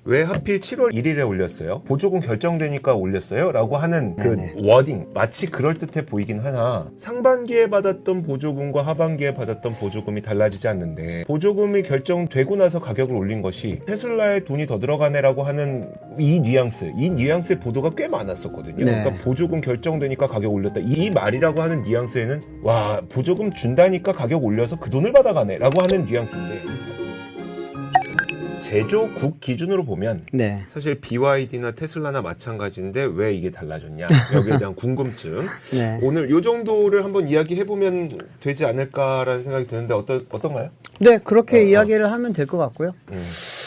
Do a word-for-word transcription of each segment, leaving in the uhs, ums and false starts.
왜 하필 칠월 일일에 올렸어요? 보조금 결정되니까 올렸어요? 라고 하는 그 네네. 워딩 마치 그럴듯해 보이긴 하나 상반기에 받았던 보조금과 하반기에 받았던 보조금이 달라지지 않는데 보조금이 결정되고 나서 가격을 올린 것이 테슬라에 돈이 더 들어가네라고 하는 이 뉘앙스 이 뉘앙스의 보도가 꽤 많았었거든요. 네. 그러니까 보조금 결정되니까 가격 올렸다 이 말이라고 하는 뉘앙스에는 와 보조금 준다니까 가격 올려서 그 돈을 받아가네 라고 하는 뉘앙스인데 제조국 기준으로 보면 네. 사실 비와이디나 테슬라나 마찬가지인데 왜 이게 달라졌냐 여기에 대한 궁금증 네. 오늘 요 정도를 한번 이야기해보면 되지 않을까라는 생각이 드는데 어떤, 어떤가요? 네, 그렇게 어, 이야기를 어. 하면 될 것 같고요. 음.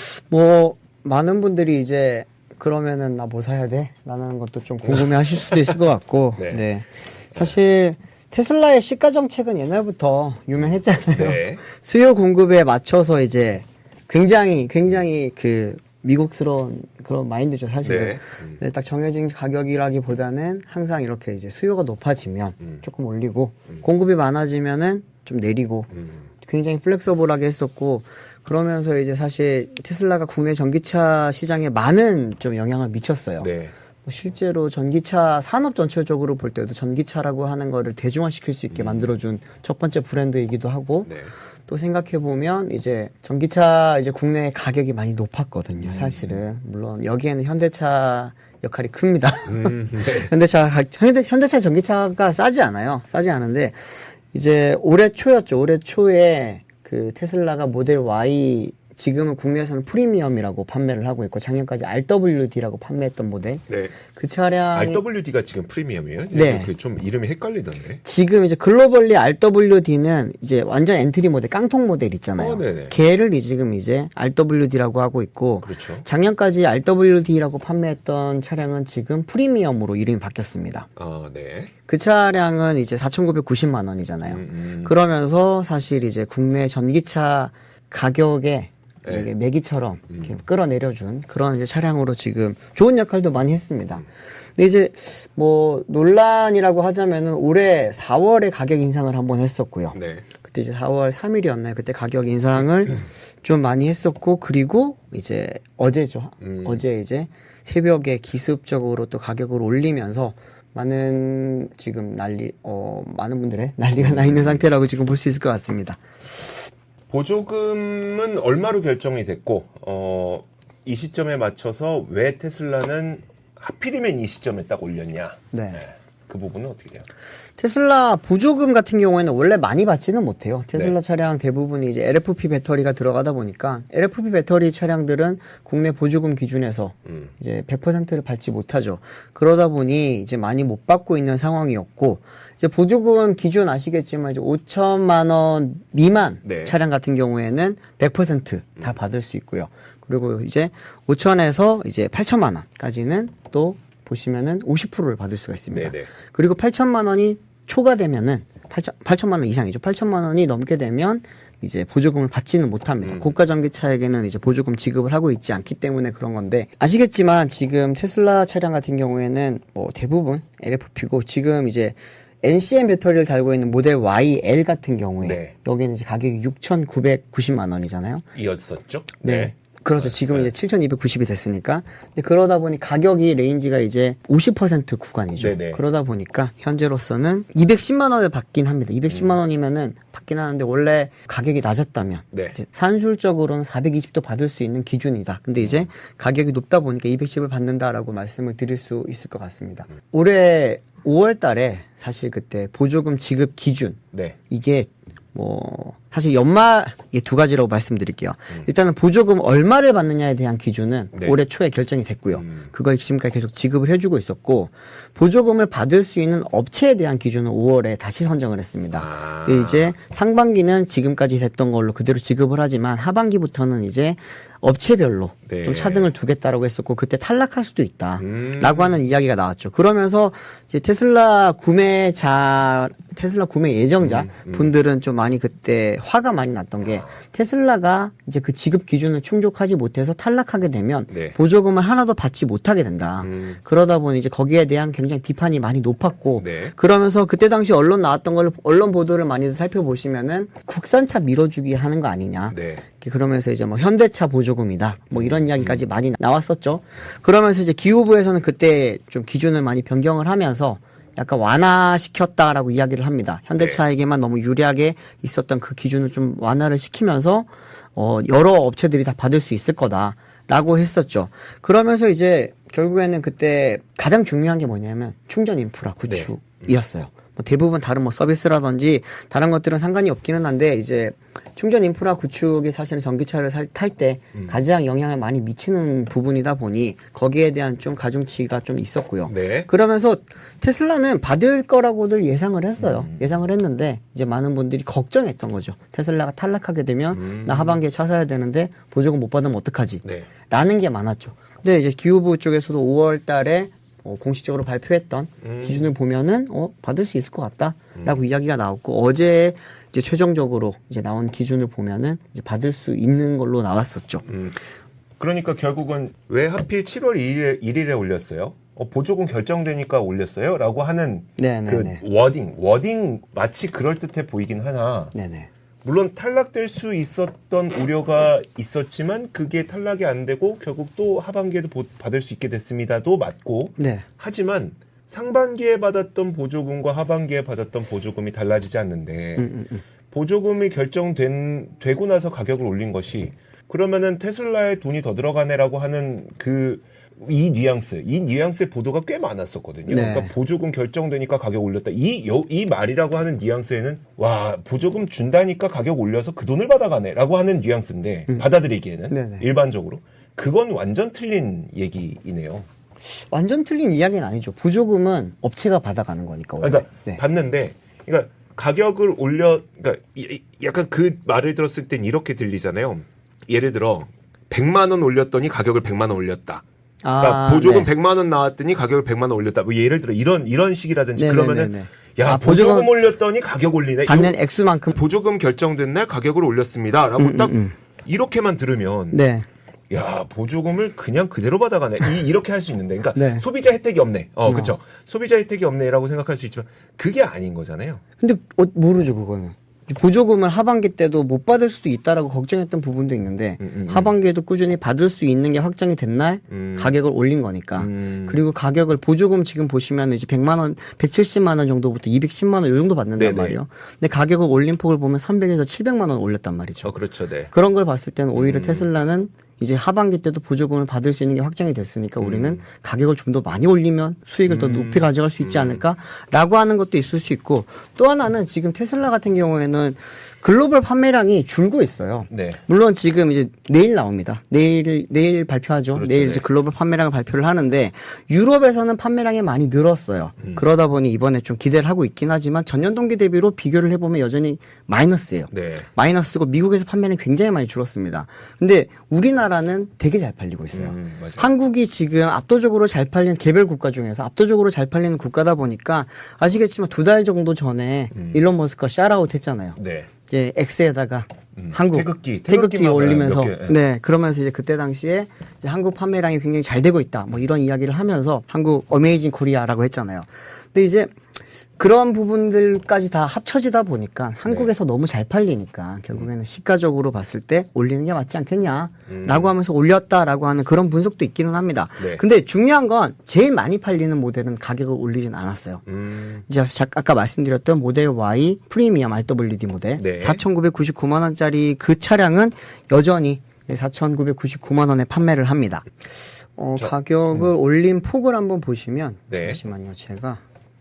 뭐 많은 분들이 이제 그러면은 나 뭐 사야 돼? 라는 것도 좀 궁금해 하실 수도 있을 것 같고 네. 네. 사실 테슬라의 시가 정책은 옛날부터 유명했잖아요. 네. 수요 공급에 맞춰서 이제 굉장히 굉장히 그 미국스러운 그런 마인드죠, 사실은. 네. 음. 네, 딱 정해진 가격이라기보다는 항상 이렇게 이제 수요가 높아지면 음. 조금 올리고 음. 공급이 많아지면은 좀 내리고 음. 굉장히 플렉서블하게 했었고 그러면서 이제 사실 테슬라가 국내 전기차 시장에 많은 좀 영향을 미쳤어요. 네. 뭐 실제로 전기차 산업 전체적으로 볼 때도 전기차라고 하는 거를 대중화시킬 수 있게 음. 만들어준 첫 번째 브랜드이기도 하고 네. 또 생각해 보면 이제 전기차 이제 국내 가격이 많이 높았거든요. 사실은 물론 여기에는 현대차 역할이 큽니다. 음. 네. 현대차 현대 현대차 전기차가 싸지 않아요. 싸지 않은데 이제 올해 초였죠. 올해 초에 그 테슬라가 모델 Y 지금은 국내에서는 프리미엄이라고 판매를 하고 있고 작년까지 알더블유디라고 판매했던 모델. 네. 그 차량 알더블유디가 지금 프리미엄이에요? 네. 그 좀 이름이 헷갈리던데. 지금 이제 글로벌리 알더블유디는 이제 완전 엔트리 모델 깡통 모델 있잖아요. 어, 네네. 걔를 이 지금 이제 알더블유디라고 하고 있고 그렇죠. 작년까지 알더블유디라고 판매했던 차량은 지금 프리미엄으로 이름이 바뀌었습니다. 아, 네. 그 차량은 이제 사천구백구십만 원이잖아요. 음, 음. 그러면서 사실 이제 국내 전기차 가격에 네. 이게 매기처럼 이렇게 끌어내려준 그런 이제 차량으로 지금 좋은 역할도 많이 했습니다. 근데 이제 뭐 논란이라고 하자면은 올해 사월에 가격 인상을 한번 했었고요. 네. 그때 이제 사월 삼일이었나요? 그때 가격 인상을 좀 많이 했었고 그리고 이제 어제죠. 음. 어제 이제 새벽에 기습적으로 또 가격을 올리면서 많은 지금 난리 어 많은 분들의 난리가 나 있는 상태라고 지금 볼 수 있을 것 같습니다. 보조금은 얼마로 결정이 됐고 어, 이 시점에 맞춰서 왜 테슬라는 하필이면 이 시점에 딱 올렸냐. 네. 네. 그 부분은 어떻게 돼요? 테슬라 보조금 같은 경우에는 원래 많이 받지는 못해요. 테슬라 네. 차량 대부분이 이제 엘에프피 배터리가 들어가다 보니까 엘에프피 배터리 차량들은 국내 보조금 기준에서 음. 이제 백 퍼센트를 받지 못하죠. 그러다 보니 이제 많이 못 받고 있는 상황이었고 이제 보조금 기준 아시겠지만 이제 오천만 원 미만 네. 차량 같은 경우에는 백 퍼센트 다 받을 수 있고요. 그리고 이제 오천에서 이제 팔천만 원까지는 또 보시면은 오십 퍼센트를 받을 수가 있습니다. 네네. 그리고 팔천만 원이 초과되면은 팔천, 팔천만 원 이상이죠. 팔천만 원이 넘게 되면 이제 보조금을 받지는 못합니다. 음. 고가 전기차에게는 이제 보조금 지급을 하고 있지 않기 때문에 그런 건데 아시겠지만 지금 테슬라 차량 같은 경우에는 뭐 대부분 엘에프피고 지금 이제 엔씨엠 배터리를 달고 있는 모델 와이엘 같은 경우에 네. 여기는 이제 가격이 육천구백구십만 원이잖아요. 이었었죠? 네. 그렇죠. 지금 은 이제 칠천이백구십이 됐으니까. 근데 그러다 보니 가격이 레인지가 이제 오십 퍼센트 구간이죠. 네네. 그러다 보니까 현재로서는 이백십만 원을 받긴 합니다. 이백십만 원이면은 받긴 하는데 원래 가격이 낮았다면 네. 이제 산술적으로는 사백이십도 받을 수 있는 기준이다. 근데 이제 가격이 높다 보니까 이백십을 받는다라고 말씀을 드릴 수 있을 것 같습니다. 올해 오월 달에 사실 그때 보조금 지급 기준 네. 이게 뭐 사실 연말 이 두 가지라고 말씀드릴게요. 음. 일단은 보조금 얼마를 받느냐에 대한 기준은 네. 올해 초에 결정이 됐고요. 음. 그걸 지금까지 계속 지급을 해주고 있었고 보조금을 받을 수 있는 업체에 대한 기준은 오월에 다시 선정을 했습니다. 아. 근데 이제 상반기는 지금까지 됐던 걸로 그대로 지급을 하지만 하반기부터는 이제 업체별로 네. 좀 차등을 두겠다라고 했었고 그때 탈락할 수도 있다라고 음. 하는 이야기가 나왔죠. 그러면서 이제 테슬라 구매자, 테슬라 구매 예정자 음, 음. 분들은 좀 많이 그때 화가 많이 났던 게 테슬라가 이제 그 지급 기준을 충족하지 못해서 탈락하게 되면 네. 보조금을 하나도 받지 못하게 된다. 음. 그러다 보니 이제 거기에 대한 굉장히 비판이 많이 높았고 네. 그러면서 그때 당시 언론 나왔던 걸 언론 보도를 많이 살펴보시면은 국산차 밀어주기 하는 거 아니냐. 네. 그러면서 이제 뭐 현대차 보조금이다. 뭐 이런 이야기까지 많이 나왔었죠. 그러면서 이제 기후부에서는 그때 좀 기준을 많이 변경을 하면서 약간 완화시켰다라고 이야기를 합니다. 현대차에게만 너무 유리하게 있었던 그 기준을 좀 완화를 시키면서 어 여러 업체들이 다 받을 수 있을 거다라고 했었죠. 그러면서 이제 결국에는 그때 가장 중요한 게 뭐냐면 충전 인프라 구축이었어요. 뭐 대부분 다른 뭐 서비스라든지 다른 것들은 상관이 없기는 한데 이제 충전 인프라 구축이 사실은 전기차를 탈 때 음. 가장 영향을 많이 미치는 부분이다 보니 거기에 대한 좀 가중치가 좀 있었고요. 네. 그러면서 테슬라는 받을 거라고들 예상을 했어요. 음. 예상을 했는데 이제 많은 분들이 걱정했던 거죠. 테슬라가 탈락하게 되면 음. 나 하반기에 차 사야 되는데 보조금 못 받으면 어떡하지? 네. 라는 게 많았죠. 근데 이제 기후부 쪽에서도 오월 달에 어, 공식적으로 발표했던 음. 기준을 보면은 어 받을 수 있을 것 같다라고 음. 이야기가 나왔고 어제 이제 최종적으로 이제 나온 기준을 보면은 이제 받을 수 있는 걸로 나왔었죠. 음. 그러니까 결국은 왜 하필 칠월 일일에, 일일에 올렸어요? 어, 보조금 결정되니까 올렸어요? 라고 하는 네네네. 그 워딩, 워딩 마치 그럴듯해 보이긴 하나 네네. 물론 탈락될 수 있었던 우려가 있었지만 그게 탈락이 안 되고 결국 또 하반기에도 보, 받을 수 있게 됐습니다도 맞고 네. 하지만 상반기에 받았던 보조금과 하반기에 받았던 보조금이 달라지지 않는데 음, 음, 음. 보조금이 결정된 되고 나서 가격을 올린 것이 그러면은 테슬라에 돈이 더 들어가네라고 하는 그 이 뉘앙스, 이 뉘앙스의 보도가 꽤 많았었거든요. 네. 그러니까 보조금 결정되니까 가격 올렸다. 이, 요, 이 말이라고 하는 뉘앙스에는 와 보조금 준다니까 가격 올려서 그 돈을 받아가네라고 하는 뉘앙스인데 음. 받아들이기에는 네네. 일반적으로 그건 완전 틀린 얘기이네요. 완전 틀린 이야기는 아니죠. 보조금은 업체가 받아가는 거니까. 원래. 그러니까 네. 받는데, 그러니까 가격을 올려, 그러니까 이- 약간 그 말을 들었을 땐 이렇게 들리잖아요. 예를 들어 백만 원 올렸더니 가격을 백만 원 올렸다. 그러니까 아, 보조금 네. 백만 원 나왔더니 가격을 백만 원 올렸다. 뭐 예를 들어 이런 이런 식이라든지 네네네네. 그러면은 야 아, 보조금, 보조금 올렸더니 가격 올리네. 받는 요- 액수만큼. 보조금 결정된 날 가격을 올렸습니다라고 음, 딱 음, 음. 이렇게만 들으면 네. 야 보조금을 그냥 그대로 받아가네. 이, 이렇게 할 수 있는데, 그러니까 네. 소비자 혜택이 없네. 어, 어. 그렇죠. 소비자 혜택이 없네라고 생각할 수 있지만 그게 아닌 거잖아요. 근데 어, 모르죠 그거는. 보조금을 하반기 때도 못 받을 수도 있다라고 걱정했던 부분도 있는데 음, 음, 음. 하반기에도 꾸준히 받을 수 있는 게 확정이 된 날 음. 가격을 올린 거니까. 음. 그리고 가격을 보조금 지금 보시면 이제 백만 원, 백칠십만 원 정도부터 이백십만 원 이 정도 받는단 네네. 말이에요. 근데 가격을 올린 폭을 보면 삼백에서 칠백만 원 올렸단 말이죠. 어, 그렇죠. 네. 그런 걸 봤을 때는 오히려 음. 테슬라는 이제 하반기 때도 보조금을 받을 수 있는 게 확정이 됐으니까 음. 우리는 가격을 좀 더 많이 올리면 수익을 더 음. 높이 가져갈 수 있지 않을까라고 하는 것도 있을 수 있고 또 하나는 지금 테슬라 같은 경우에는 글로벌 판매량이 줄고 있어요. 네. 물론 지금 이제 내일 나옵니다. 내일 내일 발표하죠. 그렇죠, 내일 네. 이제 글로벌 판매량을 발표를 하는데 유럽에서는 판매량이 많이 늘었어요. 음. 그러다 보니 이번에 좀 기대를 하고 있긴 하지만 전년 동기 대비로 비교를 해보면 여전히 마이너스예요. 네. 마이너스고 미국에서 판매는 굉장히 많이 줄었습니다. 근데 우리나라는 되게 잘 팔리고 있어요. 음, 맞아요. 한국이 지금 압도적으로 잘 팔리는 개별 국가 중에서 압도적으로 잘 팔리는 국가다 보니까 아시겠지만 두 달 정도 전에 음. 일론 머스크가 샤라웃 했잖아요. 네. 이제 X에다가 음, 한국 태극기, 태극기 태극기만 올리면서 몇 개, 예. 네 그러면서 이제 그때 당시에 이제 한국 판매량이 굉장히 잘 되고 있다 뭐 이런 이야기를 하면서 한국 어메이징 코리아라고 했잖아요. 근데 이제 그런 부분들까지 다 합쳐지다 보니까 한국에서 너무 잘 팔리니까 결국에는 시가적으로 봤을 때 올리는 게 맞지 않겠냐라고 음. 하면서 올렸다라고 하는 그런 분석도 있기는 합니다. 네. 근데 중요한 건 제일 많이 팔리는 모델은 가격을 올리진 않았어요. 음. 이제 자- 아까 말씀드렸던 모델 Y 프리미엄 알더블유디 모델 네. 사천구백구십구만 원짜리 그 차량은 여전히 사천구백구십구만 원에 판매를 합니다. 어, 저- 가격을 올린 폭을 한번 보시면 네. 잠시만요. 제가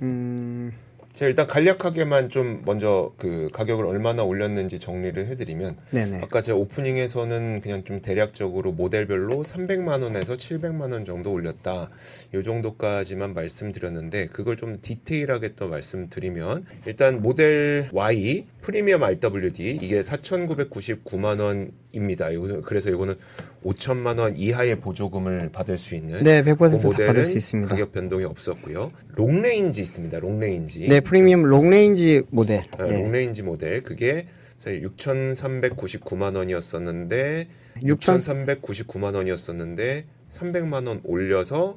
음, 제가 일단 간략하게만 좀 먼저 그 가격을 얼마나 올렸는지 정리를 해드리면 네네. 아까 제가 오프닝에서는 그냥 좀 대략적으로 모델별로 삼백만 원에서 칠백만 원 정도 올렸다. 이 정도까지만 말씀드렸는데 그걸 좀 디테일하게 또 말씀드리면 일단 모델 Y 프리미엄 알더블유디 이게 사천구백구십구만 원입니다. 요거- 그래서 이거는 오천만 원 이하의 보조금을 받을 수 있는 네, 백 퍼센트 그 다 받을 모델은 수 있습니다. 가격 변동이 없었고요. 롱레인지 있습니다. 롱레인지. 네, 프리미엄 롱레인지 모델. 네, 네. 롱레인지 모델 그게 육천삼백구십구만 원이었었는데 육천 육천삼백구십구만 원이었었는데 삼백만 원 올려서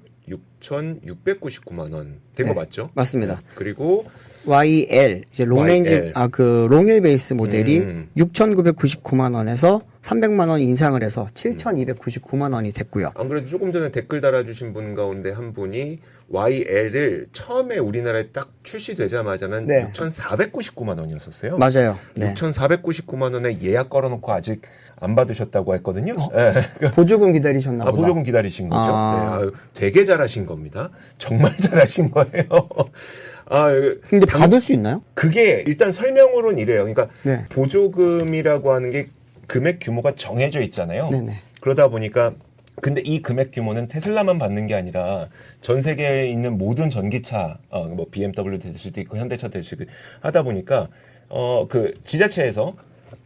육천육백구십구만 원 된 거 네, 맞죠? 맞습니다. 그리고 와이엘 이제 롱레인지 와이엘. 아 그 롱일 베이스 모델이 음. 육천구백구십구만 원에서 삼백만 원 인상을 해서 칠천이백구십구만 원이 됐고요. 안 그래도 조금 전에 댓글 달아주신 분 가운데 한 분이 와이엘을 처음에 우리나라에 딱 출시되자마자는 네. 육천사백구십구만 원이었었어요. 맞아요. 네. 육천사백구십구만 원에 예약 걸어놓고 아직 안 받으셨다고 했거든요. 어? 네. 보조금 기다리셨나 아, 보다. 보조금 기다리신 거죠. 아. 네, 아유, 되게 잘하신 겁니다. 정말 잘하신 거예요. 아, 근데 받을 수 있나요? 그게 일단 설명으로는 이래요. 그러니까 네. 보조금이라고 하는 게 금액 규모가 정해져 있잖아요. 네네. 그러다 보니까 근데 이 금액 규모는 테슬라만 받는 게 아니라 전 세계에 있는 모든 전기차, 어, 뭐 비엠더블유도 될 수도 있고 현대차 될 수도 있고 하다 보니까 어, 그 지자체에서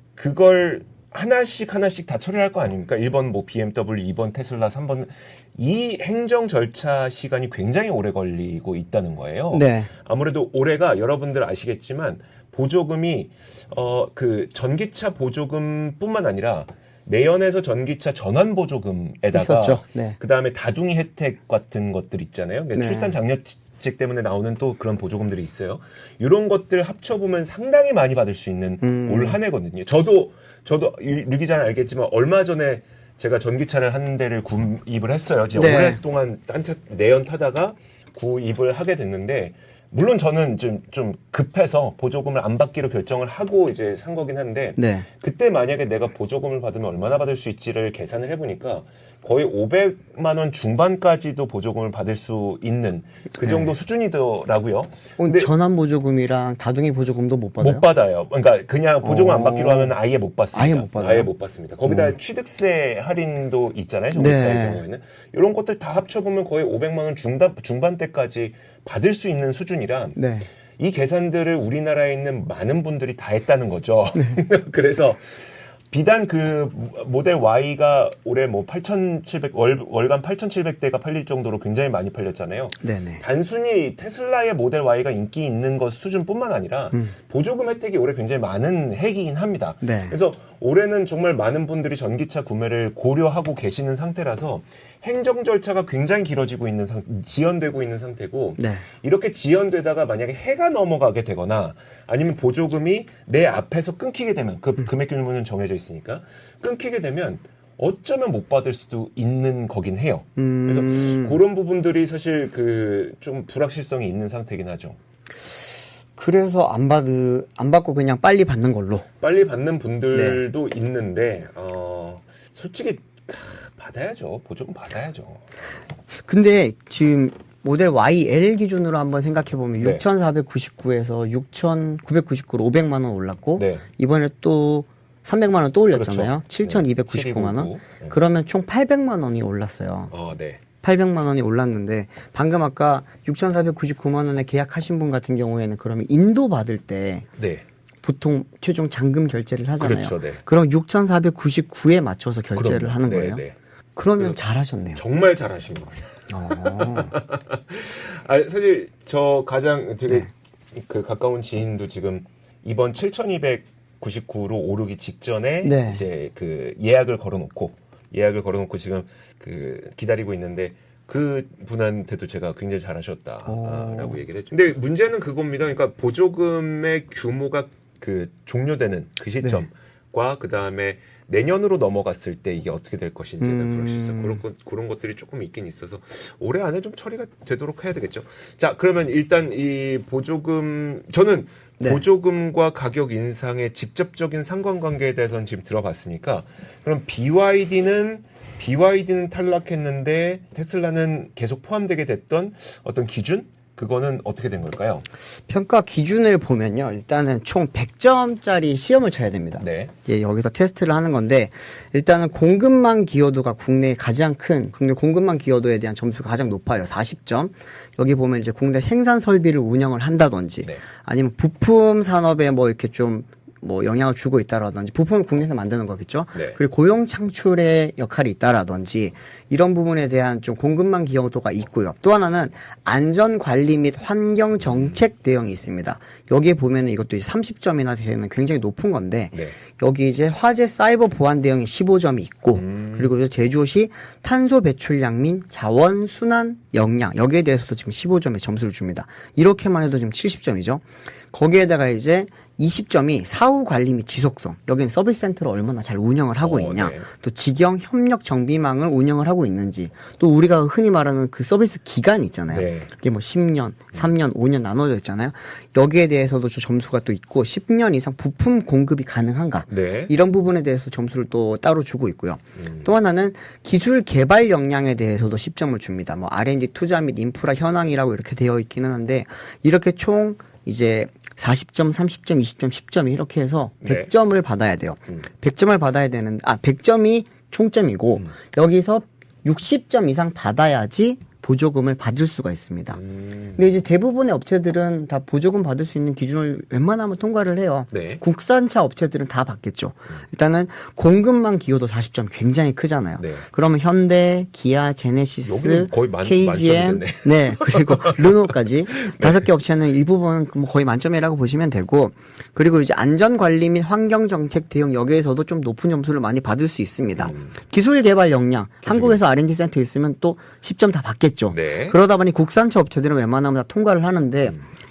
그걸 하나씩 하나씩 다 처리할 거 아닙니까? 일 번 뭐 비엠더블유, 이 번 테슬라, 삼 번 이 행정 절차 시간이 굉장히 오래 걸리고 있다는 거예요. 네. 아무래도 올해가 여러분들 아시겠지만 보조금이 어 그 전기차 보조금뿐만 아니라 내연에서 전기차 전환 보조금에다가 있었죠. 네. 그다음에 다둥이 혜택 같은 것들 있잖아요. 그러니까 네. 출산 장려책 때문에 나오는 또 그런 보조금들이 있어요. 이런 것들 합쳐보면 상당히 많이 받을 수 있는 음. 올 한 해거든요. 저도 저도 류 기자는 알겠지만 얼마 전에 제가 전기차를 한 대를 구입을 했어요. 제가 네. 오랫동안 딴 차 내연 타다가 구입을 하게 됐는데 물론 저는 좀, 좀 급해서 보조금을 안 받기로 결정을 하고 이제 산 거긴 한데 네. 그때 만약에 내가 보조금을 받으면 얼마나 받을 수 있지를 계산을 해보니까 거의 오백만 원 중반까지도 보조금을 받을 수 있는 그 정도 수준이더라고요. 어, 근데 전환 보조금이랑 다둥이 보조금도 못 받아요? 못 받아요. 그러니까 그냥 보조금 안 오. 받기로 하면 아예 못 받습니다. 아예 못 받아요? 아예 못 받습니다. 거기다 취득세 할인도 있잖아요. 전기차의 네. 경우에는. 이런 것들 다 합쳐보면 거의 오백만 원 중반, 중반대까지 받을 수 있는 수준이라 네. 이 계산들을 우리나라에 있는 많은 분들이 다 했다는 거죠. 네. 그래서 비단 그 모델 Y가 올해 뭐 팔천칠백 월, 월간 팔천칠백 대가 팔릴 정도로 굉장히 많이 팔렸잖아요. 네네. 단순히 테슬라의 모델 Y가 인기 있는 것 수준뿐만 아니라 음. 보조금 혜택이 올해 굉장히 많은 해이긴 합니다. 네. 그래서 올해는 정말 많은 분들이 전기차 구매를 고려하고 계시는 상태라서 행정 절차가 굉장히 길어지고 있는 상, 지연되고 있는 상태고 네. 이렇게 지연되다가 만약에 해가 넘어가게 되거나 아니면 보조금이 내 앞에서 끊기게 되면 그 금액 규모는 정해져 있으니까 끊기게 되면 어쩌면 못 받을 수도 있는 거긴 해요. 음. 그래서 그런 부분들이 사실 그 좀 불확실성이 있는 상태긴 하죠. 그래서 안 받으 안 받고 그냥 빨리 받는 걸로. 빨리 받는 분들도 네. 있는데 어, 솔직히 받아야죠. 보조금 받아야죠. 근데 지금 모델 와이엘 기준으로 한번 생각해 보면 네. 육천사백구십구에서 육천구백구십구로 오백만 원 올랐고 네. 이번에 또 삼백만 원 또 올렸잖아요. 그렇죠. 칠천이백구십구만 원. 칠천이백구십구. 네. 그러면 총 팔백만 원이 올랐어요. 어, 네. 팔백만 원이 올랐는데 방금 아까 육천사백구십구만 원에 계약하신 분 같은 경우에는 그러면 인도 받을 때 네. 보통 최종 잔금 결제를 하잖아요. 그렇죠, 네. 그럼 육천사백구십구에 맞춰서 결제를 그럼요. 하는 네, 거예요. 네. 그러면 잘하셨네요. 정말 잘하신 거예요. 어. 아, 사실 저 가장 되게 네. 그 가까운 지인도 지금 이번 칠천이백구십구로 오르기 직전에 네. 이제 그 예약을 걸어놓고 예약을 걸어놓고 지금 그 기다리고 있는데 그 분한테도 제가 굉장히 잘하셨다라고 오. 얘기를 했죠. 근데 문제는 그겁니다. 그러니까 보조금의 규모가 그 종료되는 그 시점과 네. 그 다음에 내년으로 넘어갔을 때 이게 어떻게 될 것인지에 대한 음. 불확실성 그런 것, 그런 것들이 조금 있긴 있어서 올해 안에 좀 처리가 되도록 해야 되겠죠. 자, 그러면 일단 이 보조금 저는 네. 보조금과 가격 인상의 직접적인 상관관계에 대해서는 지금 들어봤으니까 그럼 비와이디는 비와이디는 탈락했는데 테슬라는 계속 포함되게 됐던 어떤 기준? 그거는 어떻게 된 걸까요? 평가 기준을 보면요. 일단은 총 백 점짜리 시험을 쳐야 됩니다. 네. 예, 여기서 테스트를 하는 건데 일단은 공급망 기여도가 국내에 가장 큰 국내 공급망 기여도에 대한 점수가 가장 높아요. 사십 점. 여기 보면 이제 국내 생산 설비를 운영을 한다든지 네. 아니면 부품 산업에 뭐 이렇게 좀 뭐 영향을 주고 있다라든지 부품을 국내에서 만드는 거겠죠. 네. 그리고 고용 창출의 역할이 있다라든지 이런 부분에 대한 좀 공급망 기여도가 있고요. 또 하나는 안전 관리 및 환경 정책 대응이 있습니다. 여기에 보면은 이것도 이제 삼십 점이나 되는 굉장히 높은 건데 네. 여기 이제 화재 사이버 보안 대응이 십오 점이 있고 음. 그리고 이제 제조시 탄소 배출량 및 자원 순환 역량 여기에 대해서도 지금 십오 점의 점수를 줍니다. 이렇게만 해도 지금 칠십 점이죠. 거기에다가 이제 이십 점이 사후 관리 및 지속성. 여기는 서비스 센터를 얼마나 잘 운영을 하고 어, 있냐. 네. 또 직영 협력 정비망을 운영을 하고 있는지. 또 우리가 흔히 말하는 그 서비스 기간이 있잖아요. 네. 그게 뭐 십 년, 삼 년, 오 년 나눠져 있잖아요. 여기에 대해서도 좀 점수가 또 있고 십 년 이상 부품 공급이 가능한가. 네. 이런 부분에 대해서 점수를 또 따로 주고 있고요. 음. 또 하나는 기술 개발 역량에 대해서도 십 점을 줍니다. 뭐 알 앤 디 투자 및 인프라 현황이라고 이렇게 되어 있기는 한데 이렇게 총 이제 사십 점, 삼십 점, 이십 점, 십 점 이렇게 해서 네. 백 점을 받아야 돼요. 음. 백 점을 받아야 되는데 아 백 점이 총점이고 음. 여기서 육십 점 이상 받아야지 보조금을 받을 수가 있습니다. 음. 근데 이제 대부분의 업체들은 다 보조금 받을 수 있는 기준을 웬만하면 통과를 해요. 네. 국산차 업체들은 다 받겠죠. 일단은 공급망 기여도 사십 점 굉장히 크잖아요. 네. 그러면 현대, 기아, 제네시스, 여기는 거의 만- 케이지엠, 만점이겠네. 네 그리고 르노까지 다섯 개 업체는 이 부분은 뭐 거의 만점이라고 보시면 되고 그리고 이제 안전 관리 및 환경 정책 대응 여기에서도 좀 높은 점수를 많이 받을 수 있습니다. 음. 기술 개발 역량 한국에서 알 앤 디 센터 있으면 또 십 점 다 받겠죠. 네. 그러다 보니 국산차 업체들은 웬만하면 다 통과를 하는데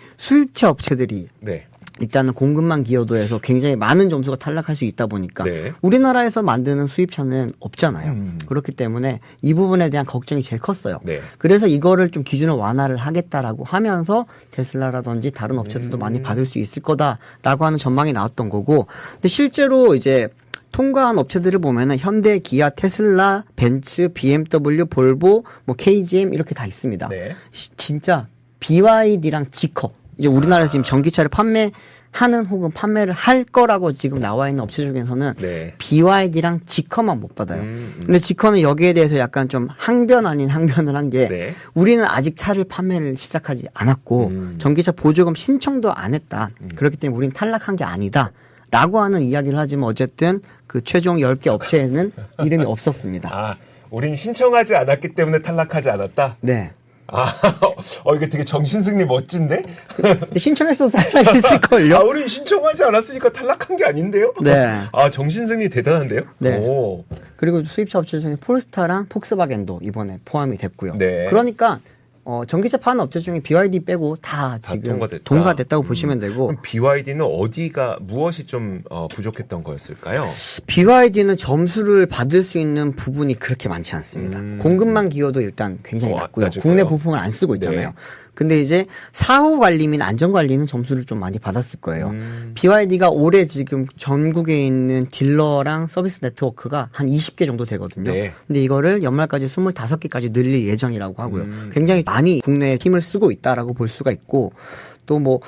수입차 업체들이 네. 일단은 공급망 기여도에서 굉장히 많은 점수가 탈락할 수 있다 보니까 네. 우리나라에서 만드는 수입차는 없잖아요. 음. 그렇기 때문에 이 부분에 대한 걱정이 제일 컸어요. 네. 그래서 이거를 좀 기준을 완화를 하겠다라고 하면서 테슬라라든지 다른 업체들도 음. 많이 받을 수 있을 거다라고 하는 전망이 나왔던 거고 근데 실제로 이제 통과한 업체들을 보면은 현대, 기아, 테슬라, 벤츠, 비 엠 더블유, 볼보, 뭐 케이지엠 이렇게 다 있습니다. 네. 시- 진짜 비 와이 디랑 지커 이제 우리나라에서 지금 전기차를 판매하는 혹은 판매를 할 거라고 지금 나와 있는 업체 중에서는 네. 비 와이 디랑 지커만 못 받아요. 음, 음. 근데 지커는 여기에 대해서 약간 좀 항변 아닌 항변을 한 게 네. 우리는 아직 차를 판매를 시작하지 않았고 음. 전기차 보조금 신청도 안 했다. 그렇기 때문에 우리는 탈락한 게 아니다. 라고 하는 이야기를 하지만 어쨌든 그 최종 열 개 업체에는 이름이 없었습니다. 아, 우린 신청하지 않았기 때문에 탈락하지 않았다? 네. 아, 어, 이게 되게 정신승리 멋진데? 근데 신청했어도 탈락했을걸요? 아, 우린 신청하지 않았으니까 탈락한 게 아닌데요? 네. 아, 정신승리 대단한데요? 네. 오. 그리고 수입차 업체 중에 폴스타랑 폭스바겐도 이번에 포함이 됐고요. 네. 그러니까 어, 전기차 파는 업체 중에 비 와이 디 빼고 다 다 지금 통과됐다. 통과됐다고 보시면 되고 그럼 비 와이 디는 어디가, 무엇이 좀 어, 부족했던 거였을까요? 비 와이 디는 점수를 받을 수 있는 부분이 그렇게 많지 않습니다. 음. 공급망 기여도 일단 굉장히 어, 낮고요. 낮을 국내 거예요. 부품을 안 쓰고 있잖아요. 네. 근데 이제 사후 관리 및 안전 관리는 점수를 좀 많이 받았을 거예요. 음. 비 와이 디가 올해 지금 전국에 있는 딜러랑 서비스 네트워크가 한 이십 개 정도 되거든요. 네. 근데 이거를 연말까지 스물다섯 개까지 늘릴 예정이라고 하고요. 음. 굉장히 많이 국내에 힘을 쓰고 있다라고 볼 수가 있고 또 뭐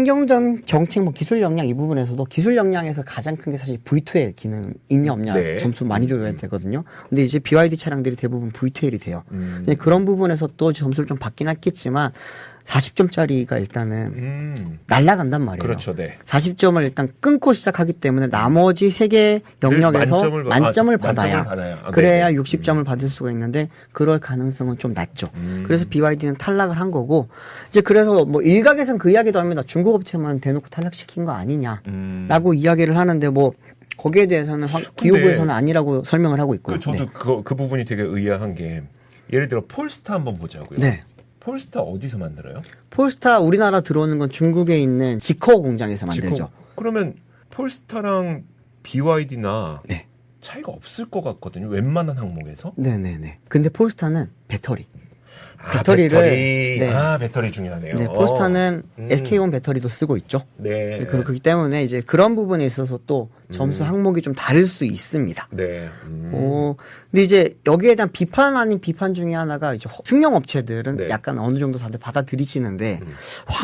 환경전 정책 뭐 기술 역량 이 부분에서도 기술 역량에서 가장 큰 게 사실 브이 투 엘 기능 있냐 없냐 네. 점수 많이 줘야 되거든요. 근데 이제 비 와이 디 차량들이 대부분 브이 투 엘이 돼요. 음. 근데 그런 부분에서 또 점수를 좀 받긴 했겠지만 사십 점짜리가 일단은 음. 날라간단 말이에요. 그렇죠, 네. 사십 점을 일단 끊고 시작하기 때문에 나머지 세 개 영역에서 만점을 받- 만점을, 아, 받아야, 만점을 받아야. 아, 그래야 네네. 육십 점을 받을 수가 있는데 그럴 가능성은 좀 낮죠. 음. 그래서 비 와이 디는 탈락을 한 거고 이제 그래서 뭐 일각에서는 그 이야기도 합니다. 중국 업체만 대놓고 탈락시킨 거 아니냐라고 음. 이야기를 하는데 뭐 거기에 대해서는 확- 기호부에서는 아니라고 설명을 하고 있고요. 그 저도 네. 그, 그 부분이 되게 의아한 게 예를 들어 폴스타 한번 보자고요. 네. 폴스타 어디서 만들어요? 폴스타 우리나라 들어오는 건 중국에 있는 지커 공장에서 만들죠. 지금 그러면 폴스타랑 비 와이 디나 네. 차이가 없을 것 같거든요. 웬만한 항목에서. 네네네. 근데 폴스타는 배터리. 아, 배터리를- 배터리. 네. 아, 배터리 중요하네요. 네, 폴스타는 음. 에스케이온 배터리도 쓰고 있죠. 네. 그렇기 때문에 이제 그런 부분에 있어서 또 점수 음. 항목이 좀 다를 수 있습니다. 네. 음. 어, 근데 이제 여기에 대한 비판 아닌 비판 중에 하나가 이제 승용 업체들은 네. 약간 어느 정도 다들 받아들이시는데 음.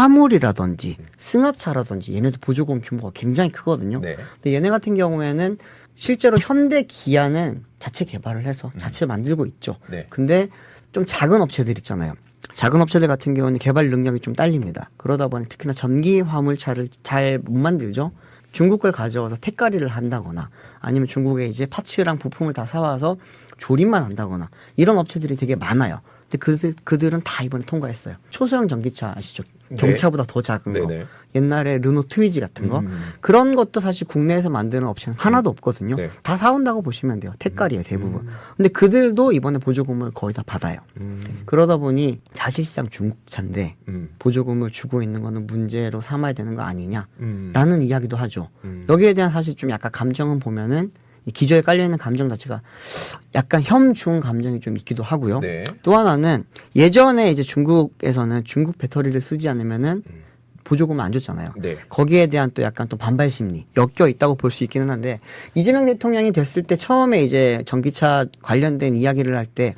화물이라든지 승합차라든지 얘네도 보조금 규모가 굉장히 크거든요. 네. 근데 얘네 같은 경우에는 실제로 현대 기아는 자체 개발을 해서 자체 만들고 있죠. 네. 근데 좀 작은 업체들 있잖아요. 작은 업체들 같은 경우는 개발 능력이 좀 딸립니다. 그러다 보니 특히나 전기 화물차를 잘 못 만들죠. 중국 걸 가져와서 택가리를 한다거나 아니면 중국에 이제 파츠랑 부품을 다 사와서 조립만 한다거나 이런 업체들이 되게 많아요. 근데 그들, 그들은 다 이번에 통과했어요. 초소형 전기차 아시죠? 네. 경차보다 더 작은 거. 네네. 옛날에 르노 트위지 같은 거. 음. 그런 것도 사실 국내에서 만드는 업체는 하나도 없거든요. 네. 다 사온다고 보시면 돼요. 택가리예요, 대부분. 근데 그들도 이번에 보조금을 거의 다 받아요. 음. 그러다 보니 사실상 중국차인데 음. 보조금을 주고 있는 거는 문제로 삼아야 되는 거 아니냐라는 음. 이야기도 하죠. 음. 여기에 대한 사실 좀 약간 감정은 보면은 이 기저에 깔려있는 감정 자체가 약간 혐중 감정이 좀 있기도 하고요. 네. 또 하나는 예전에 이제 중국에서는 중국 배터리를 쓰지 않으면은 보조금을 안 줬잖아요. 네. 거기에 대한 또 약간 또 반발 심리 엮여 있다고 볼 수 있기는 한데 이재명 대통령이 됐을 때 처음에 이제 전기차 관련된 이야기를 할 때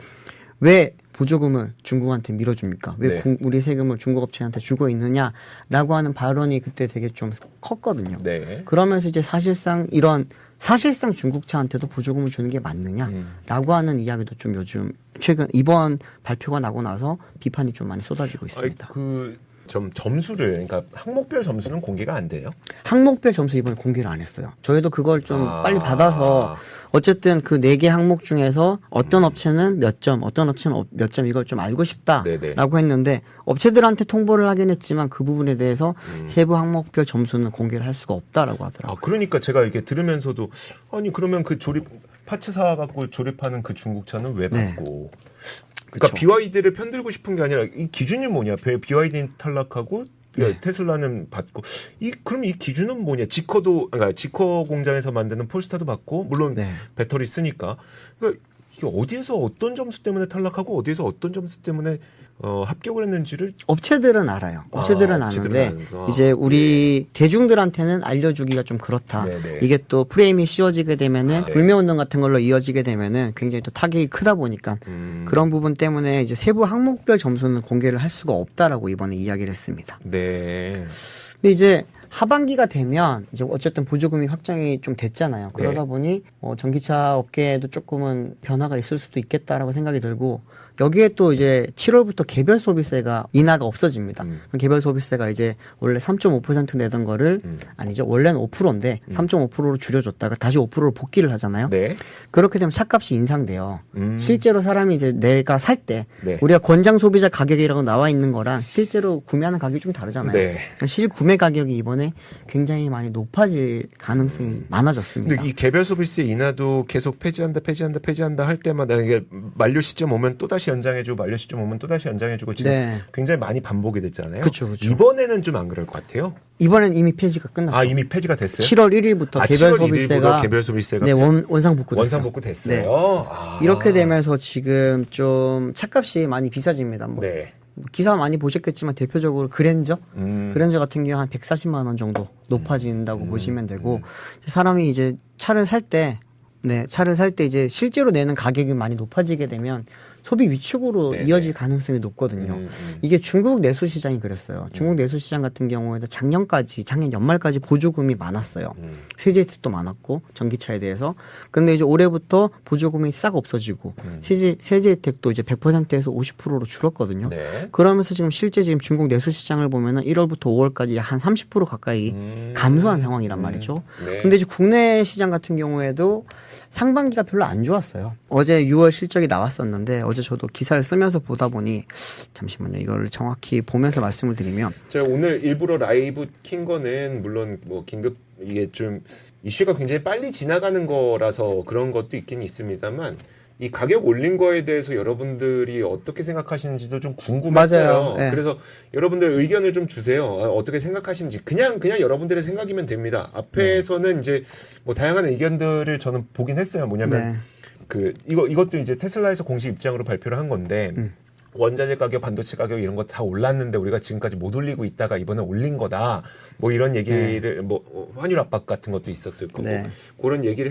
왜 보조금을 중국한테 밀어줍니까? 왜 네. 구- 우리 세금을 중국 업체한테 주고 있느냐라고 하는 발언이 그때 되게 좀 컸거든요. 네. 그러면서 이제 사실상 이런 사실상 중국차한테도 보조금을 주는 게 맞느냐라고 하는 이야기도 좀 요즘 최근 이번 발표가 나고 나서 비판이 좀 많이 쏟아지고 있습니다. 그 점, 점수를, 그러니까 항목별 점수는 공개가 안 돼요? 항목별 점수 이번에 공개를 안 했어요. 저희도 그걸 좀 아. 빨리 받아서 어쨌든 그 네 개 항목 중에서 어떤 업체는 몇 점, 어떤 업체는 어- 몇 점 이걸 좀 알고 네네. 싶다라고 했는데 업체들한테 통보를 하긴 했지만 그 부분에 대해서 세부 항목별 점수는 공개를 할 수가 없다라고 아, 하더라고요. 그러니까 제가 이게 들으면서도 아니 그러면 그 조립 파츠 사 갖고 조립하는 그 중국차는 왜 네. 받고? 그러니까 그쵸. 비와이디를 편들고 싶은 게 아니라 이 기준이 뭐냐? 비와이디는 탈락하고 네. 테슬라는 받고 이 그럼 이 기준은 뭐냐? 지커도 그러니까 지커 공장에서 만드는 폴스타도 받고 물론 네. 배터리 쓰니까 그러니까 이게 어디에서 어떤 점수 때문에 탈락하고 어디에서 어떤 점수 때문에 어, 합격을 했는지를 업체들은 알아요. 업체들은 아, 업체들은 아는데 아는구나. 이제 우리 대중들한테는 알려주기가 좀 그렇다. 네네. 이게 또 프레임이 씌워지게 되면은 아, 네. 불매운동 같은 걸로 이어지게 되면은 굉장히 또 타격이 크다 보니까 음. 그런 부분 때문에 이제 세부 항목별 점수는 공개를 할 수가 없다라고 이번에 이야기를 했습니다. 네. 근데 이제 하반기가 되면 이제 어쨌든 보조금이 확정이 좀 됐잖아요. 그러다 네. 보니 어, 전기차 업계에도 조금은 변화가 있을 수도 있겠다라고 생각이 들고 여기에 또 이제 칠월부터 개별 소비세가 인하가 없어집니다. 음. 그럼 개별 소비세가 이제 원래 삼 점 오 퍼센트 내던 거를 음. 아니죠. 원래는 오 퍼센트인데 삼 점 오 퍼센트로 줄여줬다가 다시 오 퍼센트로 복귀를 하잖아요. 네. 그렇게 되면 차값이 인상돼요. 음. 실제로 사람이 이제 내가 살 때 네. 우리가 권장 소비자 가격이라고 나와 있는 거랑 실제로 구매하는 가격이 좀 다르잖아요. 네. 실구매 가격이 이번에 굉장히 많이 높아질 가능성이 많아졌습니다. 근데 이 개별 소비세 인하도 계속 폐지한다, 폐지한다, 폐지한다 할 때마다 이게 만료 시점 오면 또 다시 연장해주고 만료 시점 오면 또 다시 연장해주고 지금 네. 굉장히 많이 반복이 됐잖아요. 그쵸, 그쵸. 이번에는 좀 안 그럴 것 같아요. 이번엔 이미 폐지가 끝났어요. 아 이미 폐지가 됐어요? 칠월 일일부터 아, 개별 칠월 소비세가 일일부터 개별 소비세가 네, 원, 원상 복구됐어요. 원상 복구 됐어요. 네. 아. 이렇게 되면서 지금 좀 차값이 많이 비싸집니다. 뭐 네. 기사 많이 보셨겠지만 대표적으로 그랜저, 음. 그랜저 같은 경우 한 백사십만 원 정도 높아진다고 보시면 되고 사람이 이제 차를 살 때, 네, 차를 살 때 이제 실제로 내는 가격이 많이 높아지게 되면 소비 위축으로 네네. 이어질 가능성이 높거든요. 음, 음. 이게 중국 내수 시장이 그랬어요. 중국 내수 시장 같은 경우에도 작년까지, 작년 연말까지 보조금이 많았어요. 음. 세제 혜택도 많았고 전기차에 대해서. 근데 이제 올해부터 보조금이 싹 없어지고 음. 세제 세제 혜택도 이제 백 퍼센트에서 오십 퍼센트로 줄었거든요. 네. 그러면서 지금 실제 지금 중국 내수 시장을 보면은 일월부터 오월까지 한 삼십 퍼센트 가까이 음. 감소한 상황이란 말이죠. 네. 근데 이제 국내 시장 같은 경우에도 상반기가 별로 안 좋았어요. 어제 유월 실적이 나왔었는데 어제 저도 기사를 쓰면서 보다 보니 잠시만요. 이걸 정확히 보면서 말씀을 드리면 제가 오늘 일부러 라이브 킨 거는 물론 뭐 긴급 이게 좀 이슈가 굉장히 빨리 지나가는 거라서 그런 것도 있긴 있습니다만 이 가격 올린 거에 대해서 여러분들이 어떻게 생각하시는지도 좀 궁금했어요. 맞아요. 네. 그래서 여러분들 의견을 좀 주세요. 아, 어떻게 생각하시는지 그냥 그냥 여러분들의 생각이면 됩니다. 앞에서는 이제 뭐 다양한 의견들을 저는 보긴 했어요. 뭐냐면 네. 그 이거 이것도 이제 테슬라에서 공식 입장으로 발표를 한 건데 음. 원자재 가격, 반도체 가격 이런 거 다 올랐는데 우리가 지금까지 못 올리고 있다가 이번에 올린 거다. 뭐 이런 얘기를 뭐 환율 압박 같은 것도 있었을 거고 네. 그런 얘기를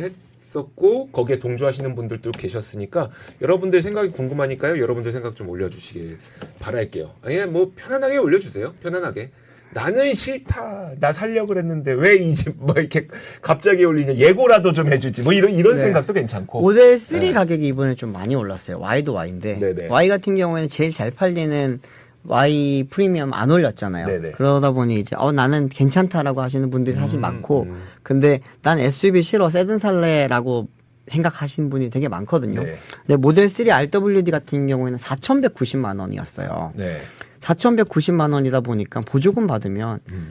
했었고 거기에 동조하시는 분들도 계셨으니까 여러분들 생각이 궁금하니까요. 여러분들 생각 좀 올려주시길 바랄게요. 아니 뭐 편안하게 올려주세요. 편안하게. 나는 싫다. 나 살려고 그랬는데 왜 이제 뭐 이렇게 갑자기 올리냐. 예고라도 좀 해주지. 뭐 이런 이런 네. 생각도 괜찮고. 모델 쓰리 네. 가격이 이번에 좀 많이 올랐어요. Y도 Y인데 네네. Y 같은 경우에는 제일 잘 팔리는 Y 프리미엄 안 올렸잖아요. 네네. 그러다 보니 이제 어 나는 괜찮다라고 하시는 분들이 사실 음, 많고 음. 근데 난 에스유브이 싫어 세든 살래라고 생각하시는 분이 되게 많거든요. 네. 근데 모델 쓰리 알더블유디 같은 경우에는 사천백구십만 원이었어요. 네. 사천백구십만 원이다 보니까 보조금 받으면 음.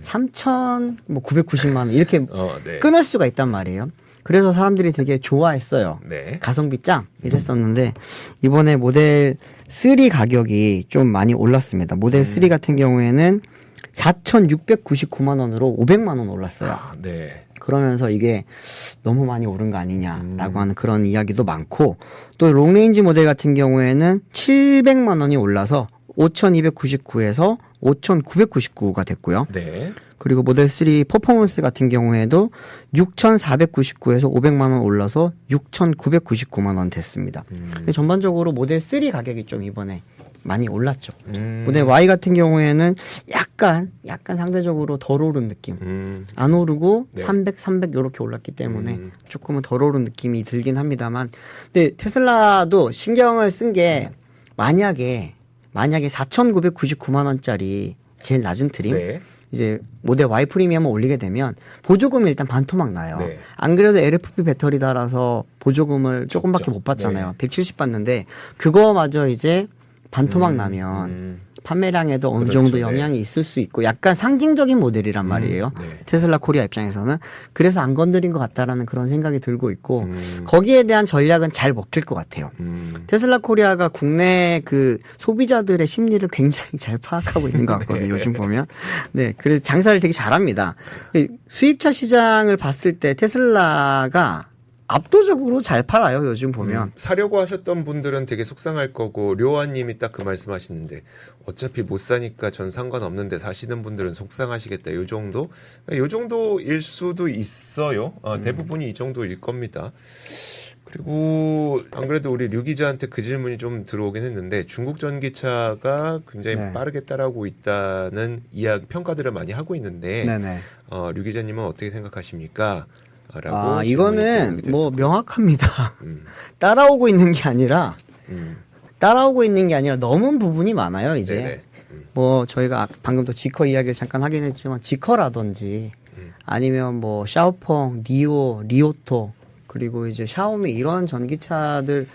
삼천구백구십만 원 이렇게 어, 네. 끊을 수가 있단 말이에요. 그래서 사람들이 되게 좋아했어요. 네. 가성비 짱 이랬었는데 이번에 모델 쓰리 가격이 좀 많이 올랐습니다. 모델 음. 쓰리 같은 경우에는 사천육백구십구만 원으로 오백만 원 올랐어요. 아, 네. 그러면서 이게 너무 많이 오른 거 아니냐라고 음. 하는 그런 이야기도 많고 또 롱레인지 모델 같은 경우에는 칠백만 원이 올라서 오천이백구십구에서 오천구백구십구가 됐고요. 네. 그리고 모델 쓰리 퍼포먼스 같은 경우에도 육천사백구십구에서 오백만 원 올라서 육천구백구십구만 원 됐습니다. 음. 근데 전반적으로 모델 쓰리 가격이 좀 이번에 많이 올랐죠. 음. 모델 Y 같은 경우에는 약간 약간 상대적으로 덜 오른 느낌. 음. 안 오르고 네. 삼백, 삼백 이렇게 올랐기 때문에 음. 조금은 덜 오른 느낌이 들긴 합니다만 근데 테슬라도 신경을 쓴 게 만약에 만약에 사천구백구십구만 원짜리 제일 낮은 트림 네. 이제 모델 Y 프리미엄을 올리게 되면 보조금이 일단 반토막 나요. 네. 안 그래도 엘에프피 배터리 달아서 보조금을 조금밖에 못 받잖아요. 네. 백칠십 받는데 그거마저 이제 반토막 음, 나면 음. 판매량에도 어느 그렇죠, 정도 네. 영향이 있을 수 있고 약간 상징적인 모델이란 말이에요. 네. 테슬라 코리아 입장에서는 그래서 안 건드린 것 같다라는 그런 생각이 들고 있고 음. 거기에 대한 전략은 잘 먹힐 것 같아요. 음. 테슬라 코리아가 국내 그 소비자들의 심리를 굉장히 잘 파악하고 있는 것 같거든요. 요즘 보면. 네. 그래서 장사를 되게 잘합니다. 수입차 시장을 봤을 때 테슬라가 압도적으로 잘 팔아요. 요즘 보면. 음, 사려고 하셨던 분들은 되게 속상할 거고 료아님이 딱 그 말씀하시는데 어차피 못 사니까 전 상관없는데 사시는 분들은 속상하시겠다. 요 정도, 요 정도일 수도 있어요. 어, 대부분이 이 정도일 겁니다. 그리고 안 그래도 우리 류 기자한테 그 질문이 좀 들어오긴 했는데 중국 전기차가 굉장히 네. 빠르게 따라오고 있다는 이야기 평가들을 많이 하고 있는데 네네. 어, 류 기자님은 어떻게 생각하십니까? 라고 아, 질문이 이거는 들어오기도 뭐 했습니다. 명확합니다. 음, 따라오고 있는 게 아니라 음, 따라오고 있는 게 아니라 넘은 부분이 많아요, 이제. 네네. 음, 뭐 저희가 방금 또 지커 이야기를 잠깐 하긴 했지만 지커라든지 음. 아니면 뭐 샤오펑, 니오, 리오토 그리고 이제 샤오미 이런 전기차들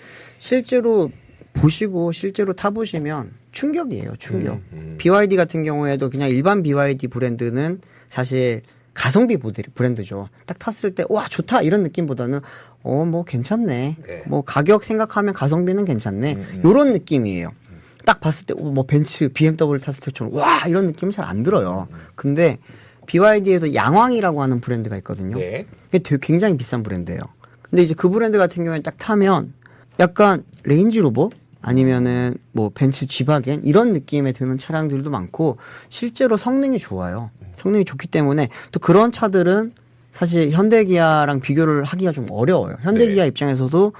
실제로 보시고 실제로 타보시면 충격이에요, 충격. 음, 음. 비와이디 같은 경우에도 그냥 일반 비와이디 브랜드는 사실 가성비 모델 브랜드죠. 딱 탔을 때 와 좋다 이런 느낌보다는 어 뭐 괜찮네. 네. 뭐 가격 생각하면 가성비는 괜찮네. 음, 음. 요런 느낌이에요. 딱 봤을 때 뭐 벤츠, 비엠더블유 탔을 때처럼 와 이런 느낌은 잘 안 들어요. 근데 비와이디에도 양왕이라고 하는 브랜드가 있거든요. 네. 이게 되게 굉장히 비싼 브랜드예요. 근데 이제 그 브랜드 같은 경우에는 딱 타면 약간 레인지로버 아니면은 뭐 벤츠 G바겐 이런 느낌에 드는 차량들도 많고 실제로 성능이 좋아요. 성능이 좋기 때문에 또 그런 차들은 사실 현대기아랑 비교를 하기가 좀 어려워요. 현대기아 네. 입장에서도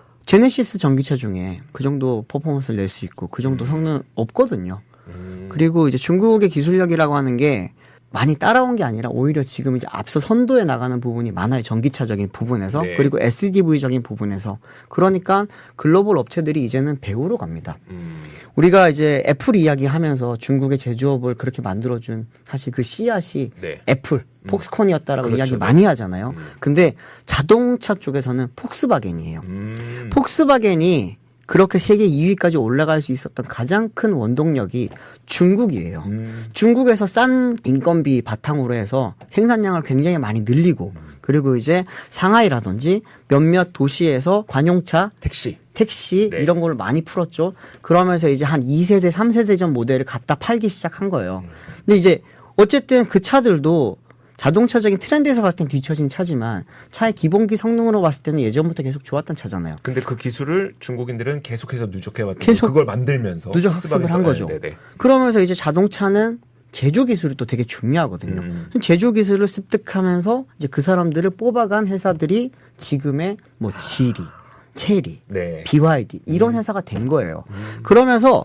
제네시스 전기차 중에 그 정도 퍼포먼스를 낼 수 있고 그 정도 성능 없거든요. 음, 그리고 이제 중국의 기술력이라고 하는 게 많이 따라온 게 아니라 오히려 지금 이제 앞서 선도에 나가는 부분이 많아요. 전기차적인 부분에서. 네. 그리고 에스디브이적인 부분에서. 그러니까 글로벌 업체들이 이제는 배우러 갑니다. 음, 우리가 이제 애플 이야기 하면서 중국의 제조업을 그렇게 만들어준 사실 그 씨앗이 네. 애플, 폭스콘이었다라고 그렇죠. 이야기 네. 많이 하잖아요. 음. 근데 자동차 쪽에서는 폭스바겐이에요. 음, 폭스바겐이 그렇게 세계 이 위까지 올라갈 수 있었던 가장 큰 원동력이 중국이에요. 음, 중국에서 싼 인건비 바탕으로 해서 생산량을 굉장히 많이 늘리고 그리고 이제 상하이라든지 몇몇 도시에서 관용차, 택시. 택시 네. 이런 걸 많이 풀었죠. 그러면서 이제 한 이 세대, 삼 세대 전 모델을 갖다 팔기 시작한 거예요. 근데 이제 어쨌든 그 차들도 자동차적인 트렌드에서 봤을 땐 뒤처진 차지만 차의 기본기 성능으로 봤을 때는 예전부터 계속 좋았던 차잖아요. 근데 그 기술을 중국인들은 계속해서 누적해왔던 계속 그걸 만들면서 누적 학습을 한 거죠. 네네. 그러면서 이제 자동차는 제조 기술이 또 되게 중요하거든요. 음. 제조 기술을 습득하면서 이제 그 사람들을 뽑아간 회사들이 지금의 뭐 지리, 체리, 네. 비와이디 이런 회사가 된 거예요. 그러면서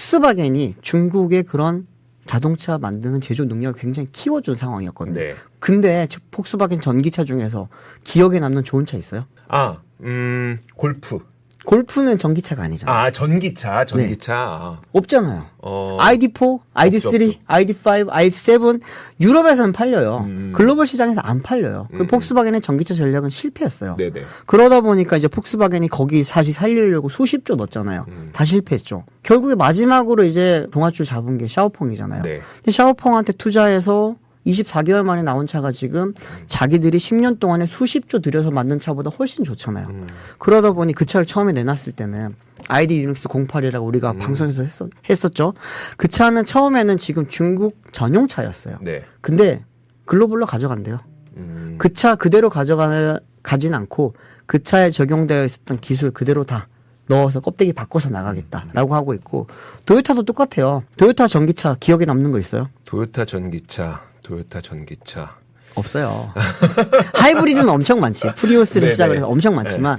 폭스바겐이 중국의 그런 자동차 만드는 제조 능력을 굉장히 키워준 상황이었거든요. 네. 근데 폭스바겐 전기차 중에서 기억에 남는 좋은 차 있어요? 아, 음, 골프. 골프는 전기차가 아니잖아요. 아, 전기차, 전기차. 네. 없잖아요. 어. 아이디 사, 아이디 없죠, 삼, 없죠. 아이디 오, 아이디 칠 유럽에서는 팔려요. 음. 글로벌 시장에서 안 팔려요. 음. 그 폭스바겐의 전기차 전략은 실패했어요. 네네. 그러다 보니까 이제 폭스바겐이 거기 다시 살리려고 수십 조 넣었잖아요. 음. 다 실패했죠. 결국에 마지막으로 이제 동아줄 잡은 게 샤오펑이잖아요. 네. 근데 샤오펑한테 투자해서 이십사 개월 만에 나온 차가 지금 자기들이 십 년 동안에 수십 조 들여서 만든 차보다 훨씬 좋잖아요. 음. 그러다 보니 그 차를 처음에 내놨을 때는 아이디 유닉스 공팔이라고 우리가 음. 방송에서 했었, 했었죠. 그 차는 처음에는 지금 중국 전용 차였어요. 네. 근데 글로벌로 가져간대요. 음. 그 차 그대로 가져가, 가진 않고 그 차에 적용되어 있었던 기술 그대로 다 넣어서 껍데기 바꿔서 나가겠다라고 하고 있고, 도요타도 똑같아요. 도요타 전기차 기억에 남는 거 있어요? 도요타 전기차, 도요타 전기차. 없어요. 하이브리드는 엄청 많지. 프리우스를 네네. 시작을 해서 엄청 많지만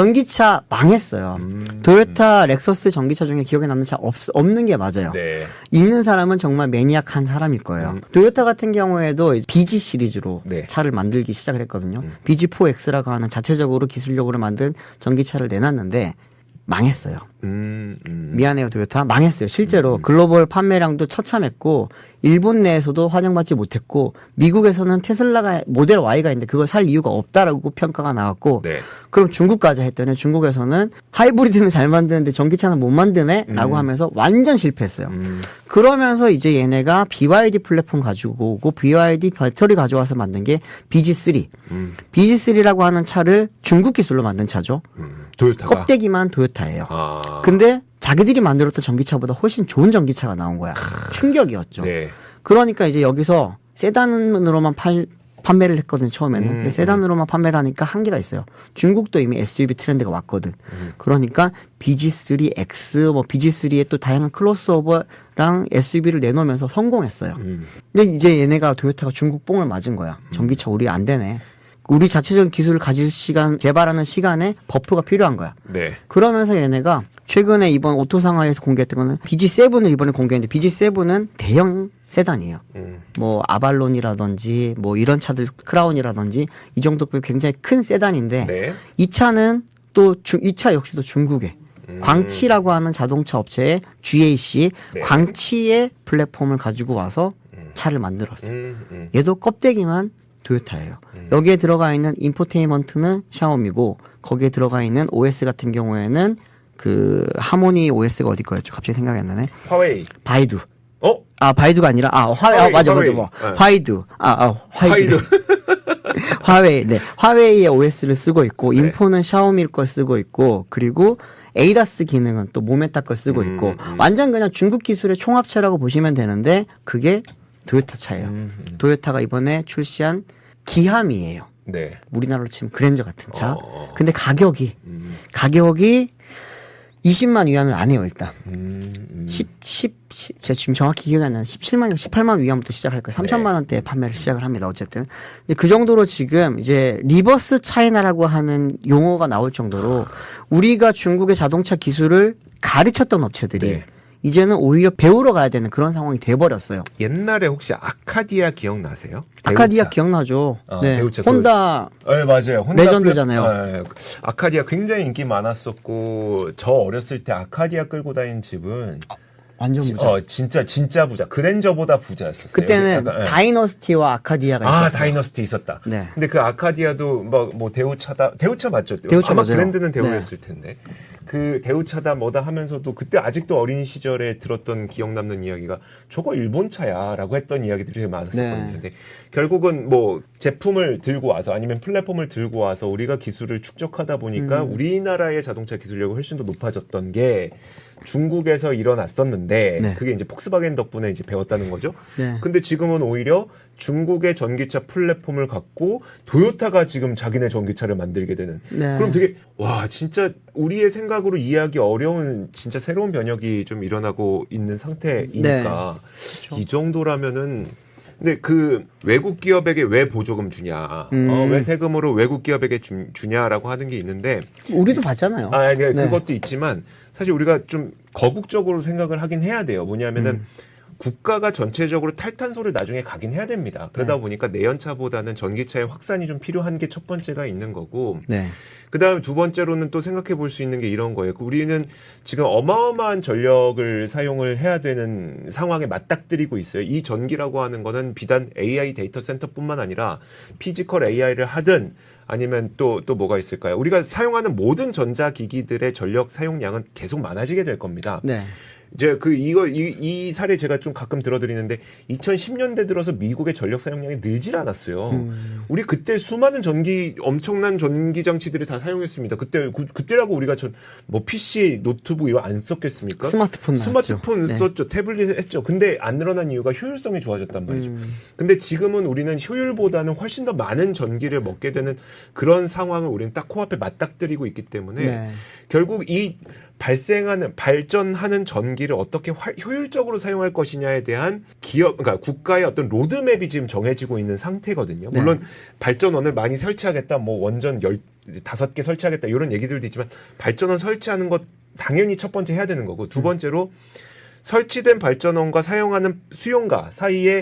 전기차 망했어요. 음. 도요타 렉서스 전기차 중에 기억에 남는 차 없, 없는 게 맞아요. 네. 있는 사람은 정말 매니악한 사람일 거예요. 음. 도요타 같은 경우에도 이제 비지 시리즈로 네. 차를 만들기 시작을 했거든요. 음. 비지 사 엑스라고 하는 자체적으로 기술력으로 만든 전기차를 내놨는데 망했어요. 음, 음. 미안해요, 도요타. 망했어요. 실제로 음. 글로벌 판매량도 처참했고, 일본 내에서도 환영받지 못했고, 미국에서는 테슬라가 모델 Y가 있는데 그걸 살 이유가 없다라고 평가가 나왔고, 네. 그럼 중국까지 했더니 중국에서는 하이브리드는 잘 만드는데 전기차는 못 만드네? 라고 음. 하면서 완전 실패했어요. 음. 그러면서 이제 얘네가 비와이디 플랫폼 가지고 오고, 비와이디 배터리 가져와서 만든 게 비지 쓰리. 음. 비지 쓰리라고 하는 차를 중국 기술로 만든 차죠. 음. 도요타가. 껍데기만 도요타예요. 아. 근데 자기들이 만들었던 전기차보다 훨씬 좋은 전기차가 나온 거야. 충격이었죠. 네. 그러니까 이제 여기서 세단으로만 팔, 판매를 했거든, 처음에는. 음, 근데 세단으로만 판매를 하니까 한계가 있어요. 중국도 이미 에스유브이 트렌드가 왔거든. 음. 그러니까 비지 쓰리 엑스, 뭐 비지 쓰리의 또 다양한 크로스오버랑 에스유브이를 내놓으면서 성공했어요. 음. 근데 이제 얘네가 도요타가 중국 뽕을 맞은 거야. 전기차 우리 안 되네. 우리 자체적인 기술을 가질 시간, 개발하는 시간에 버프가 필요한 거야. 네. 그러면서 얘네가 최근에 이번 오토상하이에서 공개했던 거는 비지 세븐을 이번에 공개했는데, 비지 세븐은 대형 세단이에요. 음. 뭐 아발론이라든지 뭐 이런 차들, 크라운이라든지 이 정도 굉장히 큰 세단인데, 네. 이 차는 또 이 차 역시도 중국에 음. 광치라고 하는 자동차 업체의 지에이씨 네. 광치의 플랫폼을 가지고 와서 음. 차를 만들었어요. 음. 음. 얘도 껍데기만 도요타예요. 음. 여기에 들어가 있는 인포테인먼트는 샤오미고, 거기에 들어가 있는 오에스 같은 경우에는 그 하모니 오에스가 어디 거였죠? 갑자기 생각이 안 나네. 화웨이. 바이두. 어? 아, 바이두가 아니라, 아, 화, 아 화웨이, 맞아, 맞아, 화웨이. 뭐. 네. 화이두. 아, 아, 화이두. 화이두. 화웨이, 네. 화웨이의 오에스를 쓰고 있고, 네. 인포는 샤오미 걸 쓰고 있고, 그리고 에이다스 기능은 또 모메타 걸 쓰고 음, 있고, 음. 완전 그냥 중국 기술의 총합체라고 보시면 되는데, 그게 도요타 차예요. 음, 음. 도요타가 이번에 출시한 기함이에요. 네. 우리나라로 치면 그랜저 같은 차. 어. 근데 가격이, 음. 가격이 이십만 위안을 안 해요, 일단. 음. 음. 십, 십, 십, 제가 지금 정확히 기억이 안 나요. 십칠만, 십팔만 위안부터 시작할 거예요. 삼천만 원대에 판매를 시작을 합니다, 어쨌든. 근데 그 정도로 지금 이제 리버스 차이나라고 하는 용어가 나올 정도로 우리가 중국의 자동차 기술을 가르쳤던 업체들이 네. 이제는 오히려 배우러 가야 되는 그런 상황이 돼버렸어요. 옛날에 혹시 아카디아 기억나세요? 아카디아 대우차. 기억나죠? 어, 네. 대우차. 혼다. 네, 맞아요. 혼다 레전드잖아요. 플랫- 네, 아카디아 굉장히 인기 많았었고, 저 어렸을 때 아카디아 끌고 다닌 집은 완전 지- 부자. 어, 진짜 진짜 부자. 그랜저보다 부자였었어요. 그때는 약간, 예. 다이너스티와 아카디아가 아, 있었어요. 다이너스티 있었다. 네. 근데 그 아카디아도 뭐, 뭐 대우차다. 대우차 맞죠? 대우차 아마 맞아요. 브랜드는 네. 대우였을 텐데. 그 대우차다 뭐다 하면서도 그때 아직도 어린 시절에 들었던 기억 남는 이야기가 저거 일본 차야라고 했던 이야기들이 되게 많았었거든요. 네. 근데 결국은 뭐 제품을 들고 와서 아니면 플랫폼을 들고 와서 우리가 기술을 축적하다 보니까 음. 우리나라의 자동차 기술력이 훨씬 더 높아졌던 게 중국에서 일어났었는데 네. 그게 이제 폭스바겐 덕분에 이제 배웠다는 거죠. 네. 근데 지금은 오히려 중국의 전기차 플랫폼을 갖고 도요타가 지금 자기네 전기차를 만들게 되는. 네. 그럼 되게 와 진짜 우리의 생각으로 이해하기 어려운 진짜 새로운 변혁이 좀 일어나고 있는 상태이니까 그렇죠. 이 정도라면은. 근데 그 외국 기업에게 왜 보조금 주냐, 음. 어, 왜 세금으로 외국 기업에게 주, 주냐라고 하는 게 있는데 우리도 받잖아요. 아, 네, 네. 그것도 있지만 사실 우리가 좀 거국적으로 생각을 하긴 해야 돼요. 뭐냐면은 음. 국가가 전체적으로 탈탄소를 나중에 가긴 해야 됩니다. 그러다 네. 보니까 내연차보다는 전기차의 확산이 좀 필요한 게 첫 번째가 있는 거고 네. 그다음에 두 번째로는 또 생각해 볼 수 있는 게 이런 거예요. 우리는 지금 어마어마한 전력을 사용을 해야 되는 상황에 맞닥뜨리고 있어요. 이 전기라고 하는 거는 비단 에이아이 데이터 센터뿐만 아니라 피지컬 에이아이를 하든 아니면 또, 또 뭐가 있을까요? 우리가 사용하는 모든 전자기기들의 전력 사용량은 계속 많아지게 될 겁니다. 네. 이제 그 이거 이, 이 사례 제가 좀 가끔 들어드리는데 이천십 년대 들어서 미국의 전력 사용량이 늘질 않았어요. 음. 우리 그때 수많은 전기 엄청난 전기 장치들을 다 사용했습니다. 그때 그, 그때라고 우리가 전 뭐 피씨, 노트북 이거 안 썼겠습니까? 스마트폰 스마트폰 네. 썼죠. 태블릿 했죠. 근데 안 늘어난 이유가 효율성이 좋아졌단 말이죠. 음. 근데 지금은 우리는 효율보다는 훨씬 더 많은 전기를 먹게 되는 그런 상황을 우리는 딱 코앞에 맞닥뜨리고 있기 때문에 네. 결국 이 발생하는 발전하는 전기를 어떻게 화, 효율적으로 사용할 것이냐에 대한 기업, 그러니까 국가의 어떤 로드맵이 지금 정해지고 있는 상태거든요. 물론 네. 발전원을 많이 설치하겠다, 뭐 원전 열 다섯 개 설치하겠다 이런 얘기들도 있지만 발전원 설치하는 것 당연히 첫 번째 해야 되는 거고 두 번째로 설치된 발전원과 사용하는 수용가 사이의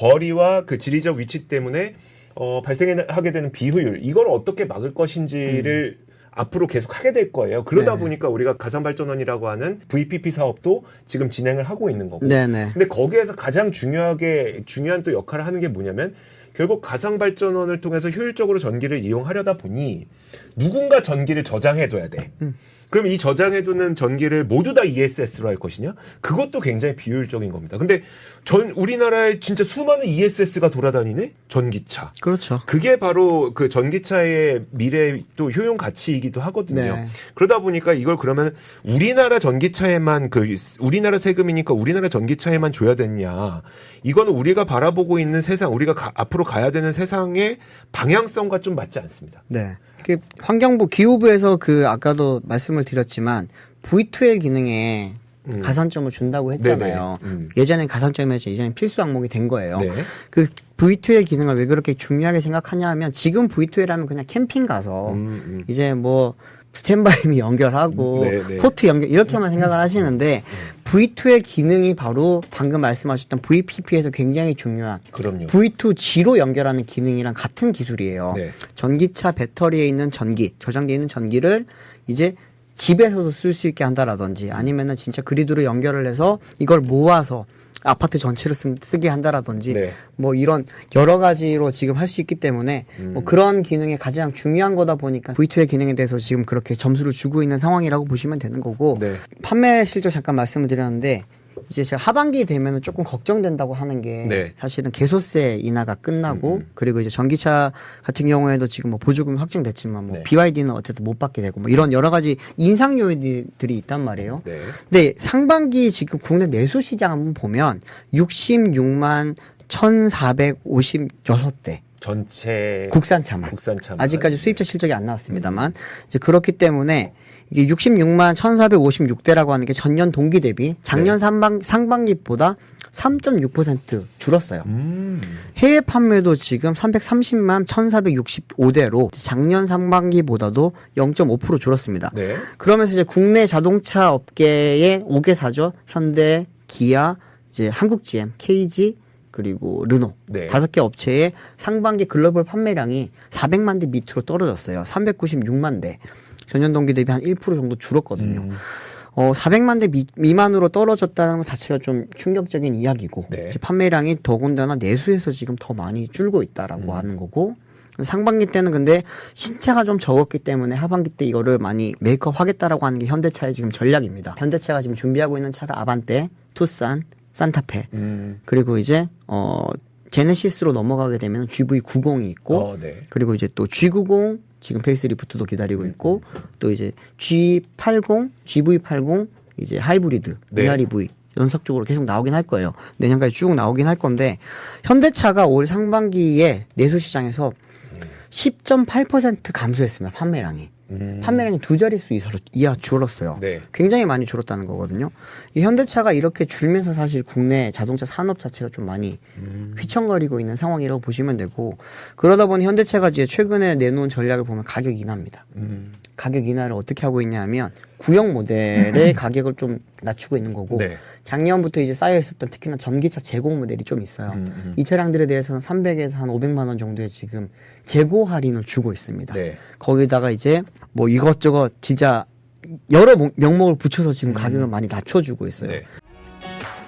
거리와 그 지리적 위치 때문에 어, 발생하게 되는 비효율 이걸 어떻게 막을 것인지를 음. 앞으로 계속 하게 될 거예요. 그러다 네. 보니까 우리가 가상발전원이라고 하는 브이피피 사업도 지금 진행을 하고 있는 거고. 네네. 근데 거기에서 가장 중요하게, 중요한 또 역할을 하는 게 뭐냐면 결국 가상발전원을 통해서 효율적으로 전기를 이용하려다 보니 누군가 전기를 저장해둬야 돼. 음. 그럼 이 저장해두는 전기를 모두 다 이에스에스로 할 것이냐? 그것도 굉장히 비효율적인 겁니다. 근데 전 우리나라에 진짜 수많은 이에스에스가 돌아다니네? 전기차. 그렇죠. 그게 바로 그 전기차의 미래 또 효용 가치이기도 하거든요. 네. 그러다 보니까 이걸 그러면 우리나라 전기차에만 그 우리나라 세금이니까 우리나라 전기차에만 줘야 되냐? 이거는 우리가 바라보고 있는 세상, 우리가 가, 앞으로 가야 되는 세상의 방향성과 좀 맞지 않습니다. 네. 그 환경부 기후부에서 그 아까도 말씀을 드렸지만 브이투엘 기능에 음. 가산점을 준다고 했잖아요. 음. 예전엔 가산점이었죠. 이제는 필수 항목이 된 거예요. 네. 그 브이투엘 기능을 왜 그렇게 중요하게 생각하냐 하면 지금 브이투엘 하면 그냥 캠핑 가서 음, 음. 이제 뭐 스탠바이미 연결하고 네, 네. 포트 연결 이렇게만 생각을 하시는데 브이투엘 기능이 바로 방금 말씀하셨던 브이피피에서 굉장히 중요한 그럼요. 브이투지로 연결하는 기능이랑 같은 기술이에요. 네. 전기차 배터리에 있는 전기, 저장되어 있는 전기를 이제 집에서도 쓸 수 있게 한다라든지 아니면은 진짜 그리드로 연결을 해서 이걸 모아서 아파트 전체로 쓰, 쓰게 한다라든지 네. 뭐 이런 여러 가지로 지금 할 수 있기 때문에 음. 뭐 그런 기능이 가장 중요한 거다 보니까 브이투엘 기능에 대해서 지금 그렇게 점수를 주고 있는 상황이라고 보시면 되는 거고 네. 판매 실적 잠깐 말씀을 드렸는데 이제 제가 하반기 되면은 조금 걱정된다고 하는 게 네. 사실은 개소세 인하가 끝나고 음. 그리고 이제 전기차 같은 경우에도 지금 뭐 보조금이 확정됐지만 뭐 네. 비와이디는 어쨌든 못 받게 되고 뭐 이런 여러 가지 인상 요인들이 있단 말이에요. 네. 근데 상반기 지금 국내 내수 시장 한번 보면 육십육만 천사백오십육 대. 전체 국산차만. 국산차만. 아직까지 수입차 실적이 안 나왔습니다만 음. 이제 그렇기 때문에 이게 육십육만 천사백오십육 대라고 하는 게 전년 동기 대비 작년 네. 상반, 상반기보다 삼 점 육 퍼센트 줄었어요. 음. 해외 판매도 지금 삼백삼십만 천사백육십오 대로 작년 상반기보다도 영 점 오 퍼센트 줄었습니다. 네. 그러면서 이제 국내 자동차 업계의 오 개사죠. 현대, 기아, 이제 한국지엠, 케이지, 그리고 르노 네. 다섯 개 업체의 상반기 글로벌 판매량이 사백만 대 밑으로 떨어졌어요. 삼백구십육만 대. 전년 동기 대비 한 일 퍼센트 정도 줄었거든요. 음. 어, 사백만 대 미, 미만으로 떨어졌다는 것 자체가 좀 충격적인 이야기고 네. 이제 판매량이 더군다나 내수에서 지금 더 많이 줄고 있다라고 음. 하는 거고 상반기 때는 근데 신차가 좀 적었기 때문에 하반기 때 이거를 많이 메이크업 하겠다라고 하는 게 현대차의 지금 전략입니다. 현대차가 지금 준비하고 있는 차가 아반떼, 투싼, 산타페 음. 그리고 이제 어 제네시스로 넘어가게 되면 지브이 구십이 있고 어, 네. 그리고 이제 또 지 구십 지금 페이스리프트도 기다리고 있고 음. 또 이제 지 팔십, 지브이 팔십 이제 하이브리드, 네. 이알이브이 연속적으로 계속 나오긴 할 거예요. 내년까지 쭉 나오긴 할 건데 현대차가 올 상반기에 내수 시장에서 십 점 팔 퍼센트 감소했습니다. 판매량이. 음. 판매량이 두 자릿수 이하로 이하 줄었어요. 네. 굉장히 많이 줄었다는 거거든요. 이 현대차가 이렇게 줄면서 사실 국내 자동차 산업 자체가 좀 많이 음. 휘청거리고 있는 상황이라고 보시면 되고, 그러다 보니 현대차가 이제 최근에 내놓은 전략을 보면 가격 인하입니다. 음. 가격 인하를 어떻게 하고 있냐 하면 구형 모델의 가격을 좀 낮추고 있는 거고, 네. 작년부터 이제 쌓여 있었던 특히나 전기차 재고 모델이 좀 있어요. 음, 음. 이 차량들에 대해서는 삼백에서 한 오백만 원 정도의 지금 재고 할인을 주고 있습니다. 네. 거기다가 이제 뭐 이것저것 진짜 여러 목- 명목을 붙여서 지금 가격을 많이 낮춰주고 있어요. 네.